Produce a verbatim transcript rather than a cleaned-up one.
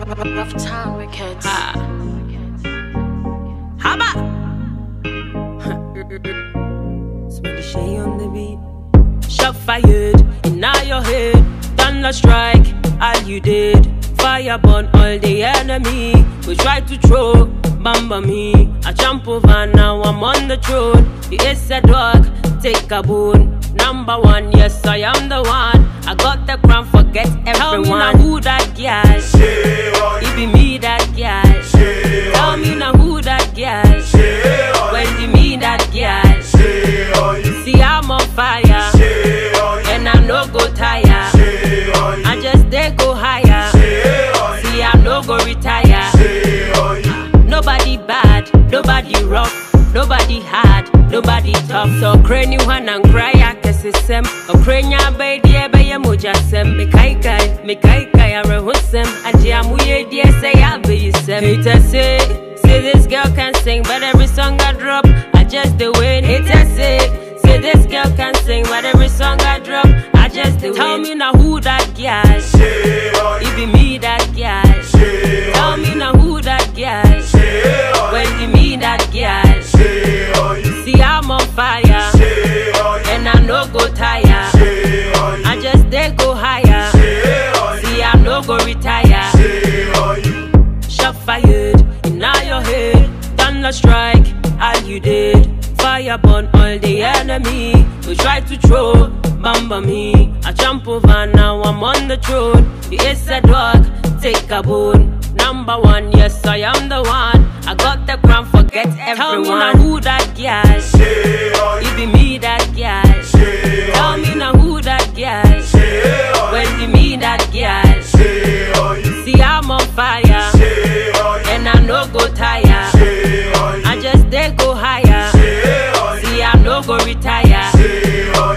Rough Town Records. Ha. Haba. Smell the shade on the beat. Shot fired in all your head. Thunder strike, all you did. Fire burn all the enemy. We try to throw, bamba me. I jump over, now I'm on the throne. The ace a dog, take a bone. Number one, yes, I am the one. I got the crown, forget everyone. Tell me now who that girl. It be me that girl. Tell me now who that girl. When you me that girl. See I'm on fire, and I no go tire. I just they go higher. See I no go retire. Nobody bad, nobody rough, nobody hard, nobody tough. So cranny one and cry I guess it's sem. O crania baby ebe ye moja sem. Me kai kai, me kai kai I rehusem. And jamuye dear say I be sem. Haters say, say this girl can sing, but every song I drop, I just the win. Haters say, say this girl can sing, but every song I drop, I just the win. Tell me now who that girl. It be me that girl. Tell me now who that girl. When you me that girl. See I'm on fire, and I no go tire. I just they go higher. See I no go retire. Shot fired in all your head. Thunder strike, all you did. Fire burn all the enemy. We try to throw, bamba me. I jump over, now I'm on the throne. The ace a dog, take a bone. Number one, yes, I am the one. I got the crown, forget everyone. Tell me now who that girl. It be me that girl. Tell me now who that girl. When you me that girl. See I'm on fire, and I no go tire. I just they go higher. See I no go retire.